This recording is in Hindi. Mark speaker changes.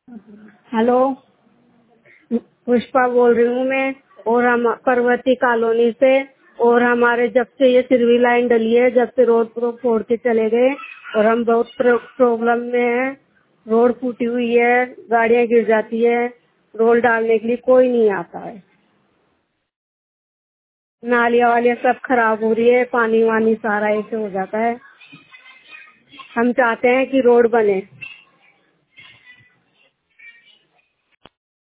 Speaker 1: हेलो, पुष्पा बोल रही हूँ मैं। और हम पर्वती कॉलोनी से। और हमारे जब से ये सिरवी लाइन डली है, जब से रोड फोड़ के चले गए, और हम बहुत प्रॉब्लम में हैं। रोड फूटी हुई है, गाड़ियाँ गिर जाती है, रोड डालने के लिए कोई नहीं आता है। नालियाँ वालियाँ सब खराब हो रही है, पानी वानी सारा ऐसे हो जाता है। हम चाहते हैं कि रोड बने।